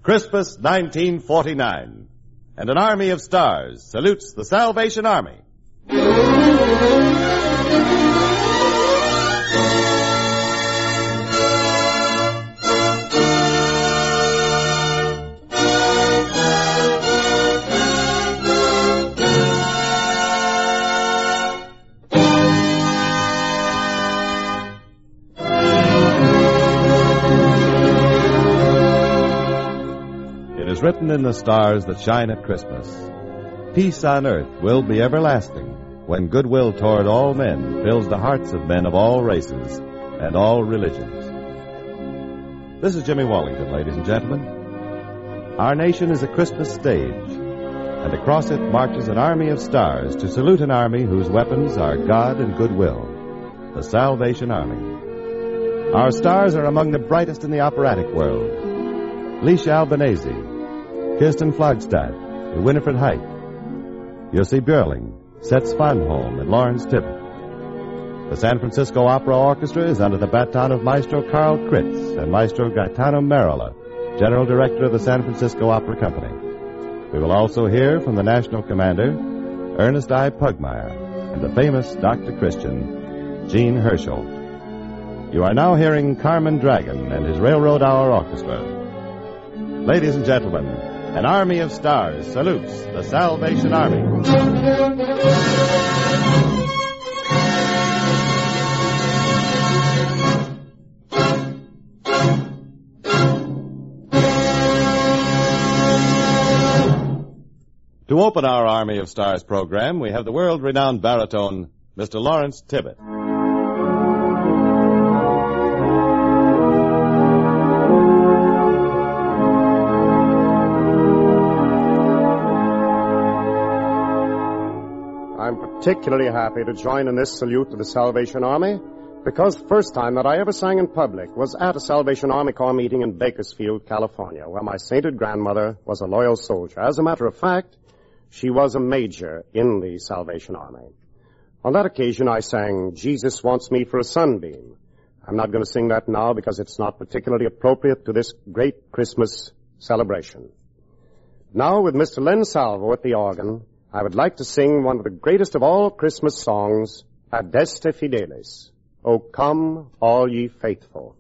Christmas 1949, and an army of stars salutes the Salvation Army. Written in the stars that shine at Christmas. Peace on earth will be everlasting when goodwill toward all men fills the hearts of men of all races and all religions. This is Jimmy Wallington, ladies and gentlemen. Our nation is a Christmas stage, and across it marches an army of stars to salute an army whose weapons are God and goodwill, the Salvation Army. Our stars are among the brightest in the operatic world. Leisha Albanese, Kirsten Flagstad, Winifred Height, Jussi Björling, Seth Svanholm, and Lawrence Tibbett. The San Francisco Opera Orchestra is under the baton of Maestro Carl Kritz and Maestro Gaetano Merola, General Director of the San Francisco Opera Company. We will also hear from the National Commander, Ernest I. Pugmire, and the famous Dr. Christian, Gene Herschel. You are now hearing Carmen Dragon and his Railroad Hour Orchestra. Ladies and gentlemen, an army of stars salutes the Salvation Army. To open our Army of Stars program, we have the world-renowned baritone, Mr. Lawrence Tibbett. Particularly happy to join in this salute to the Salvation Army because the first time that I ever sang in public was at a Salvation Army Corps meeting in Bakersfield, California, where my sainted grandmother was a loyal soldier. As a matter of fact, she was a major in the Salvation Army. On that occasion, I sang, "Jesus Wants Me for a Sunbeam." I'm not going to sing that now because it's not particularly appropriate to this great Christmas celebration. Now, with Mr. Len Salvo at the organ, I would like to sing one of the greatest of all Christmas songs, Adeste Fideles, O Come, All Ye Faithful.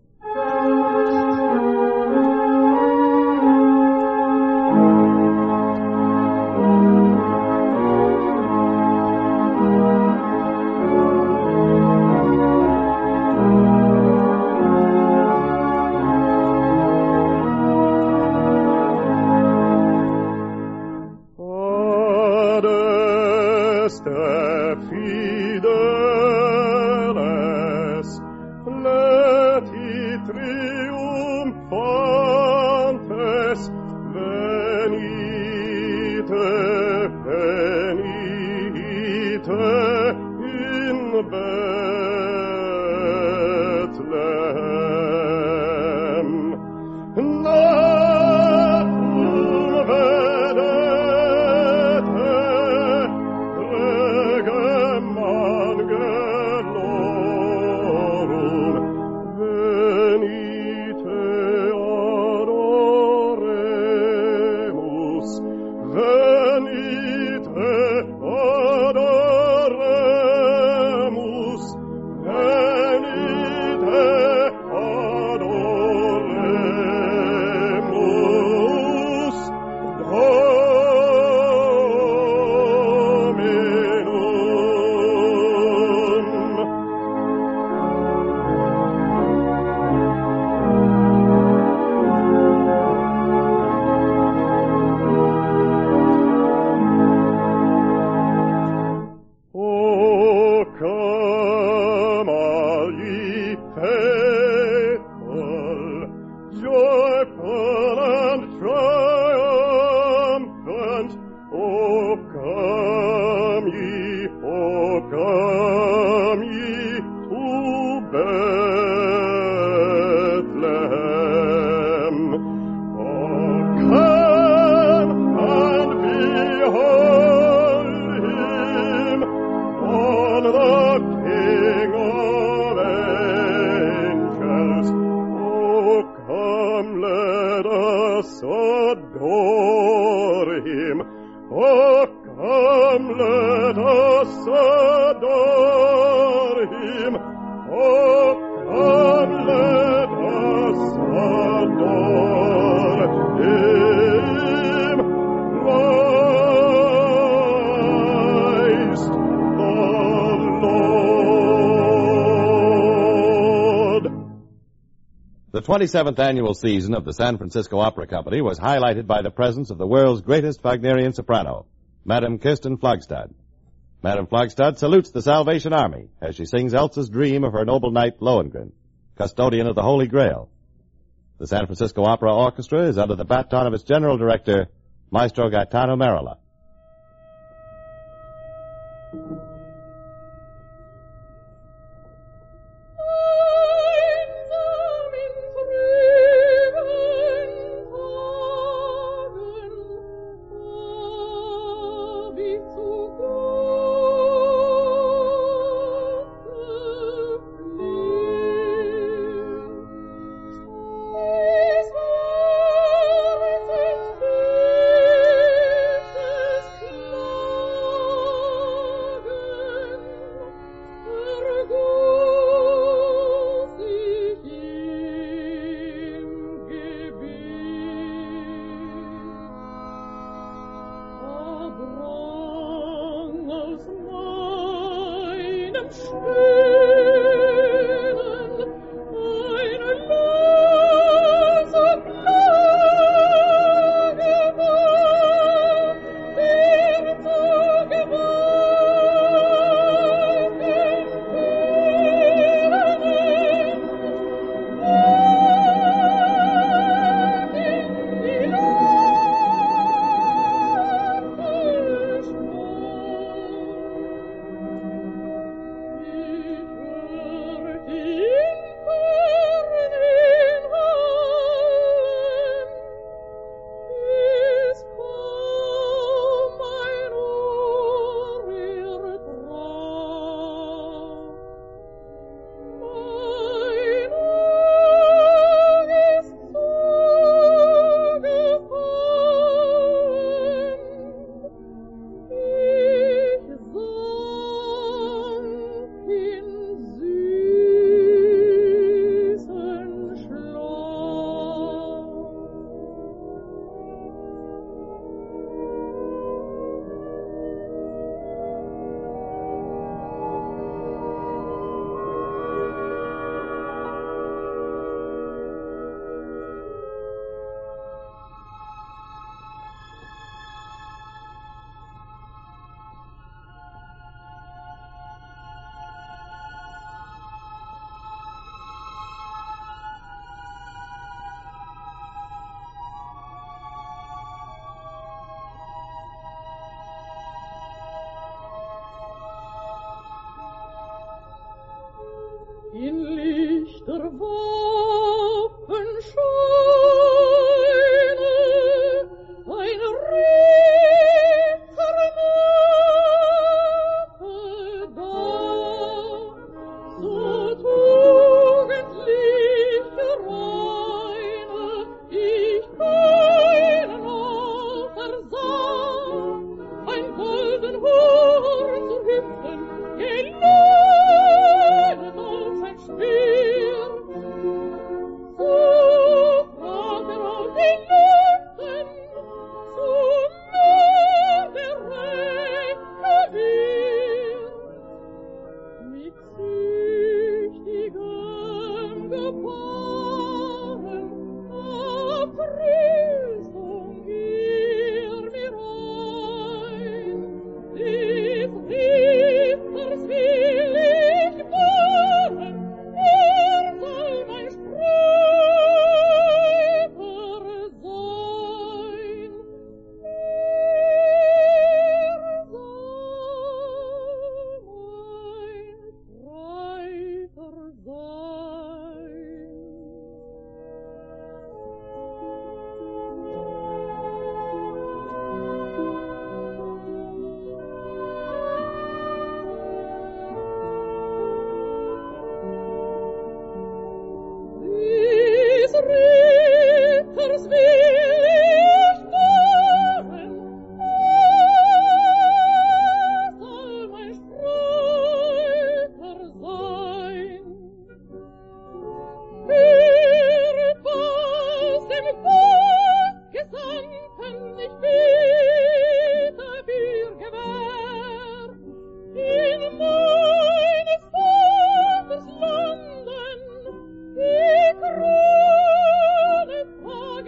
Let us adore him. Oh, come, let us adore him. Oh, come, let us adore him. Christ the Lord. The 27th annual season of the San Francisco Opera Company was highlighted by the presence of the world's greatest Wagnerian soprano, Madame Kirsten Flagstad. Madame Flagstad salutes the Salvation Army as she sings Elsa's dream of her noble knight Lohengrin, custodian of the Holy Grail. The San Francisco Opera Orchestra is under the baton of its general director, Maestro Gaetano Merola. In lichter Waffenscheine ein Ritter nahte da, so tugendliche Reine ich keinen noch ersah, ein golden Horn zu Hüften gelöhnet auf ein Speer. So trat auf den Lüften zu mir der Reckgewehr. Mit züchtigem Gebaren auf Rüstung mir ein. Des Ritters will ich wahren, soll mein Streiter sein.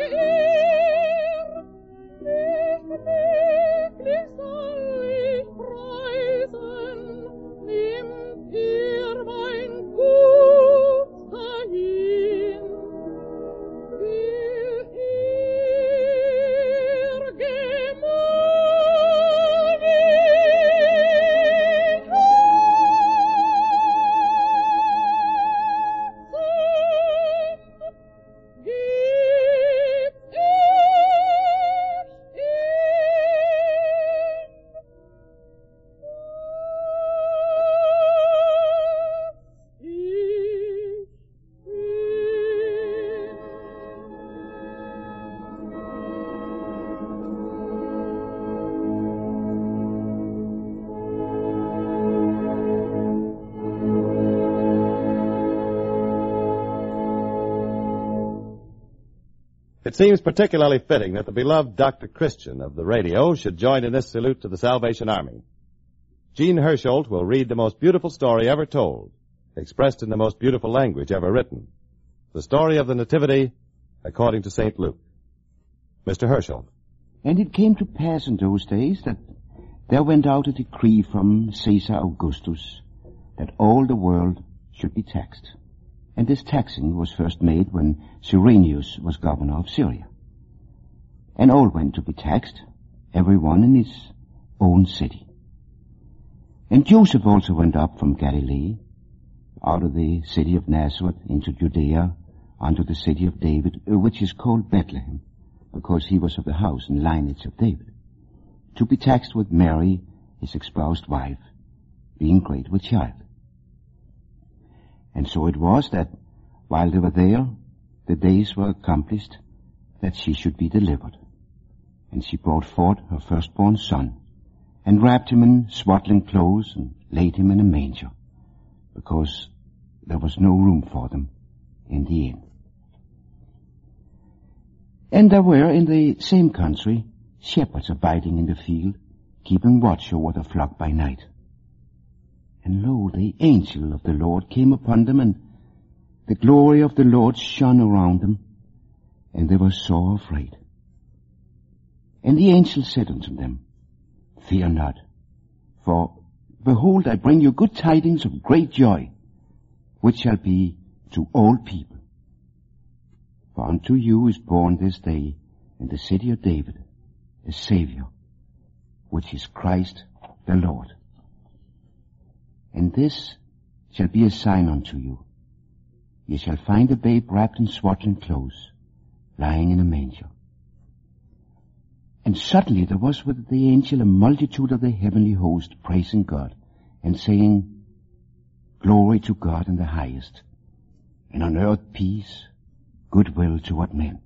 It seems particularly fitting that the beloved Dr. Christian of the radio should join in this salute to the Salvation Army. Jean Hersholt will read the most beautiful story ever told, expressed in the most beautiful language ever written. The story of the Nativity according to St. Luke. Mr. Hersholt. And it came to pass in those days that there went out a decree from Caesar Augustus that all the world should be taxed. And this taxing was first made when Cyrenius was governor of Syria. And all went to be taxed, every one in his own city. And Joseph also went up from Galilee, out of the city of Nazareth, into Judea, unto the city of David, which is called Bethlehem, because he was of the house and lineage of David, to be taxed with Mary, his espoused wife, being great with child. And so it was that, while they were there, the days were accomplished that she should be delivered. And she brought forth her firstborn son, and wrapped him in swaddling clothes, and laid him in a manger, because there was no room for them in the inn. And there were in the same country shepherds abiding in the field, keeping watch over the flock by night. And lo, the angel of the Lord came upon them, and the glory of the Lord shone around them, and they were sore afraid. And the angel said unto them, Fear not, for behold, I bring you good tidings of great joy, which shall be to all people. For unto you is born this day in the city of David a Savior, which is Christ the Lord. And this shall be a sign unto you. Ye shall find a babe wrapped in swaddling clothes, lying in a manger. And suddenly there was with the angel a multitude of the heavenly host praising God, and saying, Glory to God in the highest, and on earth peace, goodwill toward men.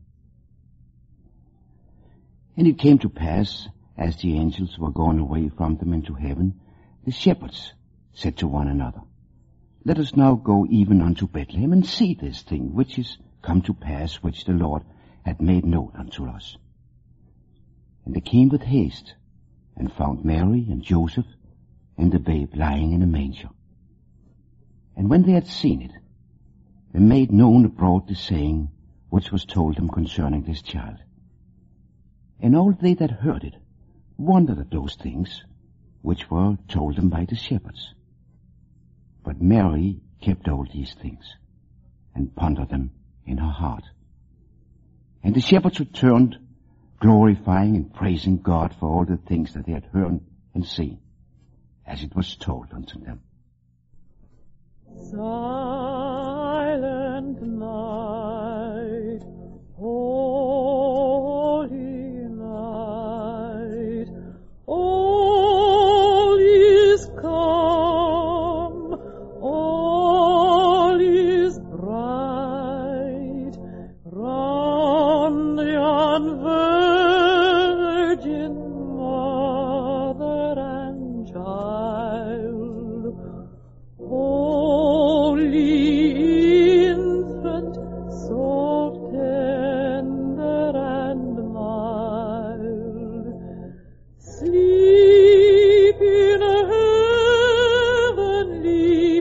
And it came to pass, as the angels were gone away from them into heaven, the shepherds said to one another, Let us now go even unto Bethlehem, and see this thing which is come to pass, which the Lord had made known unto us. And they came with haste, and found Mary and Joseph, and the babe lying in a manger. And when they had seen it, they made known abroad the saying which was told them concerning this child. And all they that heard it wondered at those things which were told them by the shepherds. But Mary kept all these things, and pondered them in her heart. And the shepherds returned, glorifying and praising God for all the things that they had heard and seen, as it was told unto them. Silent night, holy night, all is calm, all is bright, round the Virgin Mother and Child, Holy Infant, so tender and mild, sleep in heavenly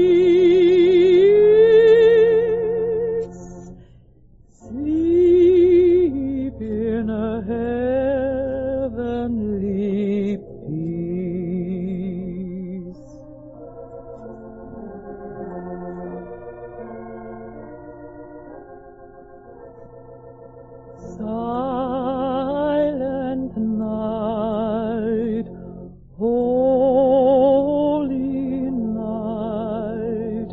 peace, sleep Silent night, holy night,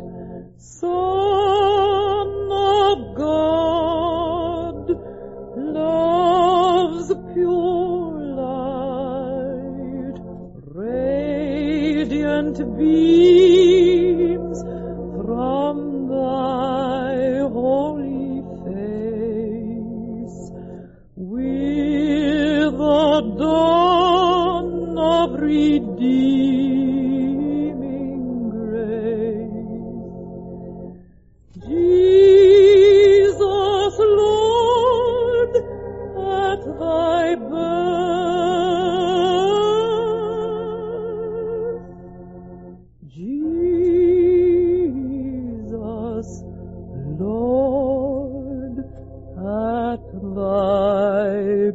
Son of God, love's pure light, radiant beams from thy holy face, with the dawn of redeeming grace. Jesus, Lord, at thy birth, Jesus, Lord, at thy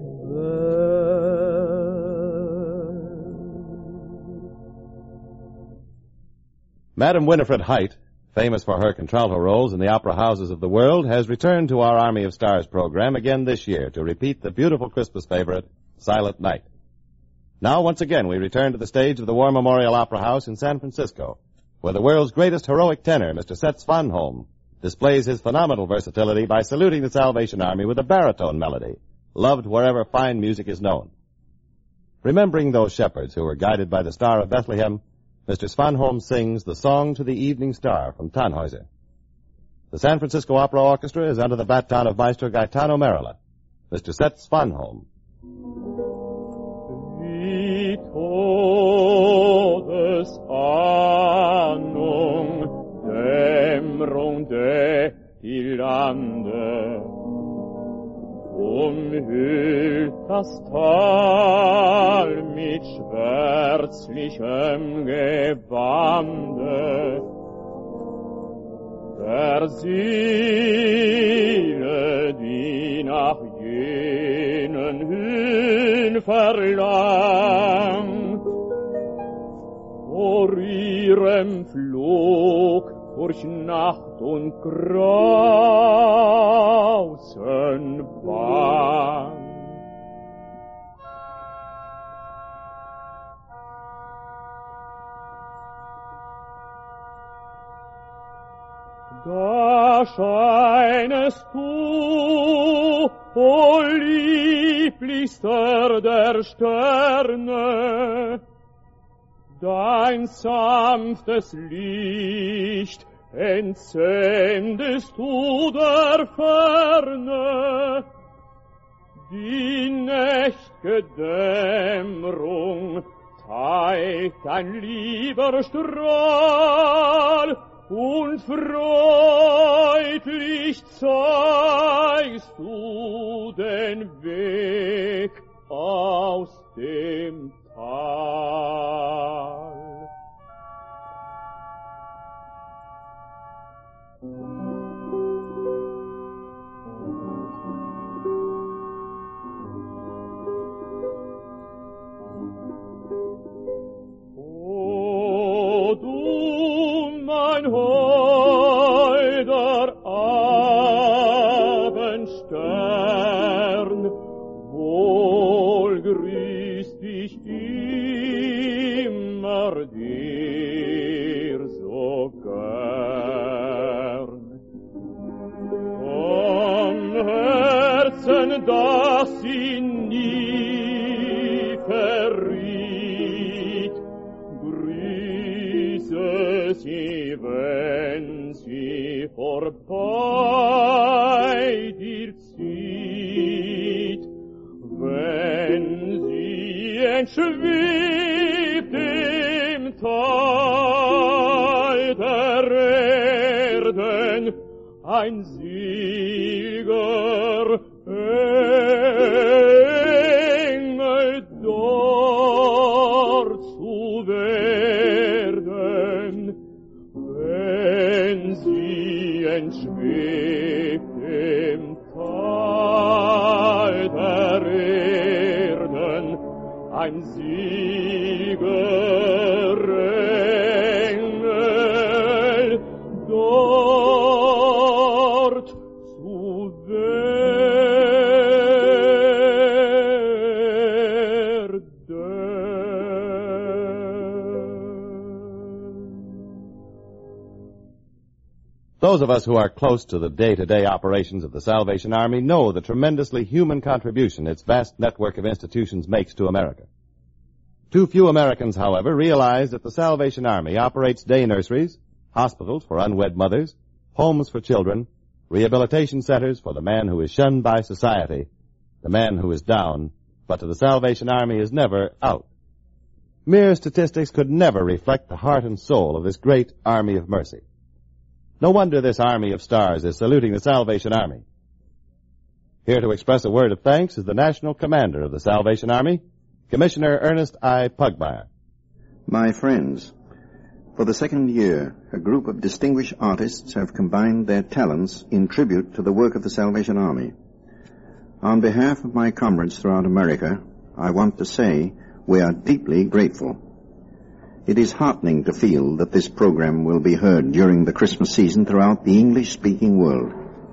Madam Winifred Height, famous for her contralto roles in the opera houses of the world, has returned to our Army of Stars program again this year to repeat the beautiful Christmas favorite, Silent Night. Now, once again, we return to the stage of the War Memorial Opera House in San Francisco, where the world's greatest heroic tenor, Mr. Seth Svanholm, displays his phenomenal versatility by saluting the Salvation Army with a baritone melody, loved wherever fine music is known. Remembering those shepherds who were guided by the Star of Bethlehem, Mr. Svanholm sings The Song to the Evening Star from Tannhäuser. The San Francisco Opera Orchestra is under the baton of Maestro Gaetano Merilla. Mr. Seth Svanholm. Wie Todesahnung, Dämmerung die Lande, umhüllt das Tal mit schwärzlichem Gewande. Der Seele, die nach jenen Höhen verlangt, vor ihrem Flug durch Nacht und Grausen bang. Da scheinest du, o lieblichster der Sterne, dein sanftes Licht entsendest du der Ferne. Die nächt'ge Dämmerung teilt ein lieber Strahl, und freudlich zeigst du den Weg aus dem Tal. O du, mein holder Abendstern, wohl grüßt dich immer dir so gern. Vom Herzen, das ihn nie verriet, grüße sie, wenn sie vorbei dir zieht, wenn sie entschwebt im Tal der Erden, ein seliger Engel dort zu werden, wenn sie entschwebt im Tal der Erden, ein seliger Engel dort zu werden. Those of us who are close to the day-to-day operations of the Salvation Army know the tremendously human contribution its vast network of institutions makes to America. Too few Americans, however, realize that the Salvation Army operates day nurseries, hospitals for unwed mothers, homes for children, rehabilitation centers for the man who is shunned by society, the man who is down, but to the Salvation Army is never out. Mere statistics could never reflect the heart and soul of this great army of mercy. No wonder this army of stars is saluting the Salvation Army. Here to express a word of thanks is the National Commander of the Salvation Army, Commissioner Ernest I. Pugmire. My friends, for the second year, a group of distinguished artists have combined their talents in tribute to the work of the Salvation Army. On behalf of my comrades throughout America, I want to say we are deeply grateful. It is heartening to feel that this program will be heard during the Christmas season throughout the English-speaking world.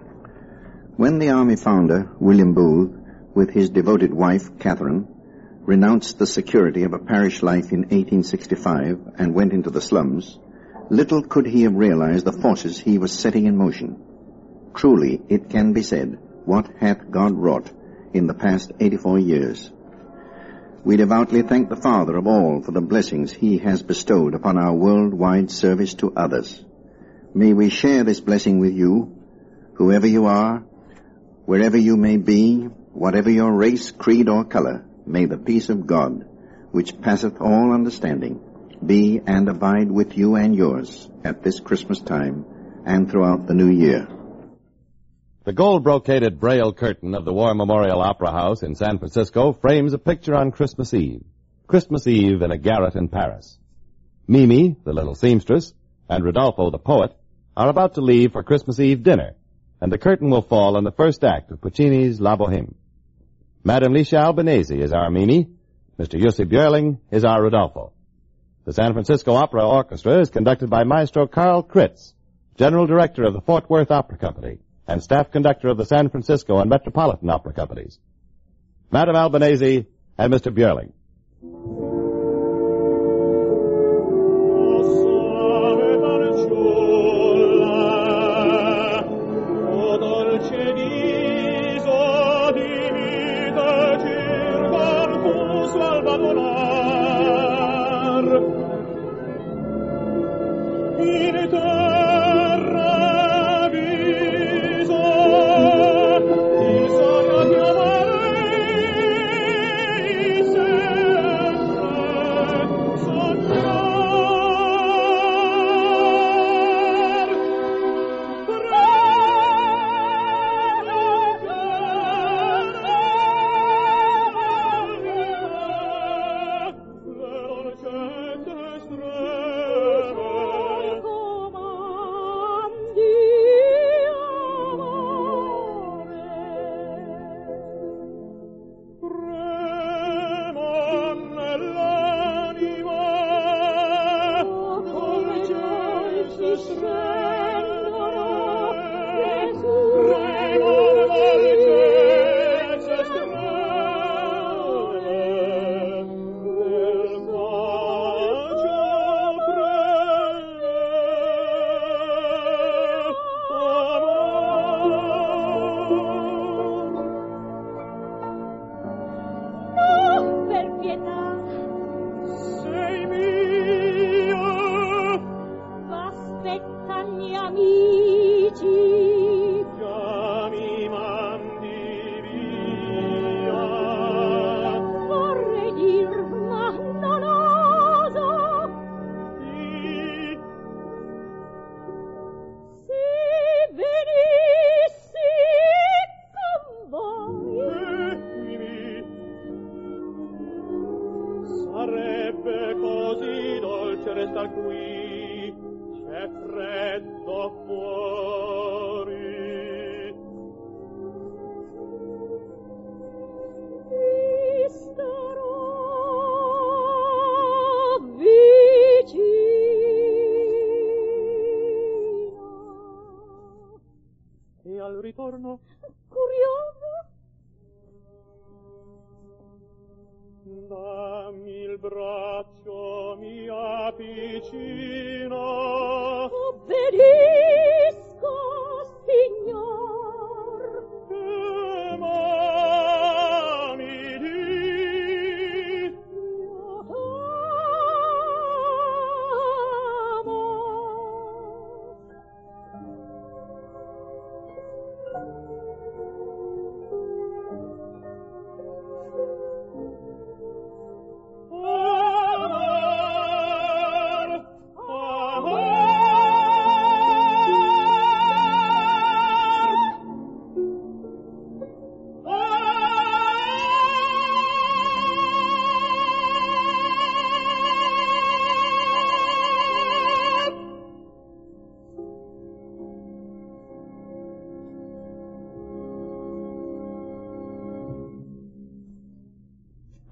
When the Army founder, William Booth, with his devoted wife, Catherine, renounced the security of a parish life in 1865 and went into the slums, little could he have realized the forces he was setting in motion. Truly, it can be said, what hath God wrought in the past 84 years? We devoutly thank the Father of all for the blessings he has bestowed upon our worldwide service to others. May we share this blessing with you, whoever you are, wherever you may be, whatever your race, creed, or color. May the peace of God, which passeth all understanding, be and abide with you and yours at this Christmas time and throughout the new year. The gold-brocaded braille curtain of the War Memorial Opera House in San Francisco frames a picture on Christmas Eve. Christmas Eve in a garret in Paris. Mimi, the little seamstress, and Rodolfo, the poet, are about to leave for Christmas Eve dinner, and the curtain will fall on the first act of Puccini's La Boheme. Madame Licia Albanese is our Mimi. Mr. Jussi Björling is our Rodolfo. The San Francisco Opera Orchestra is conducted by Maestro Carl Kritz, General Director of the Fort Worth Opera Company, and staff conductor of the San Francisco and Metropolitan Opera Companies. Madame Albanese and Mr. Björling. Ritorno curioso. Dammi il braccio, mi avvicino. Obbedisco.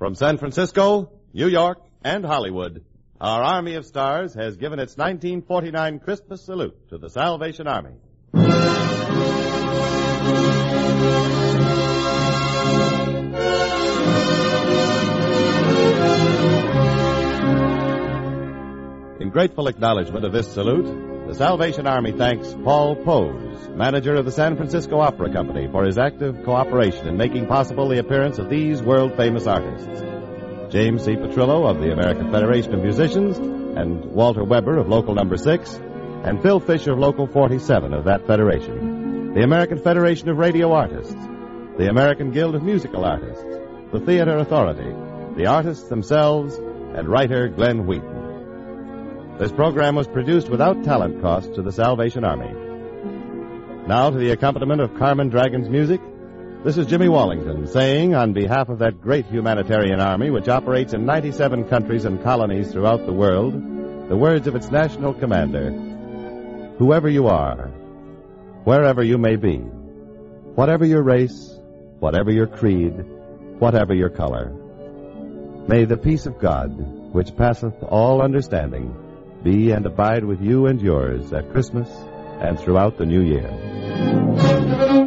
From San Francisco, New York, and Hollywood, our Army of Stars has given its 1949 Christmas salute to the Salvation Army. In grateful acknowledgement of this salute, the Salvation Army thanks Paul Pose, manager of the San Francisco Opera Company, for his active cooperation in making possible the appearance of these world-famous artists. James C. Petrillo of the American Federation of Musicians, and Walter Weber of Local Number 6, and Phil Fisher of Local 47 of that federation, the American Federation of Radio Artists, the American Guild of Musical Artists, the Theater Authority, the artists themselves, and writer Glenn Wheaton. This program was produced without talent cost to the Salvation Army. Now to the accompaniment of Carmen Dragon's music, this is Jimmy Wallington saying, on behalf of that great humanitarian army which operates in 97 countries and colonies throughout the world, the words of its national commander: whoever you are, wherever you may be, whatever your race, whatever your creed, whatever your color, may the peace of God, which passeth all understanding, be and abide with you and yours at Christmas and throughout the new year.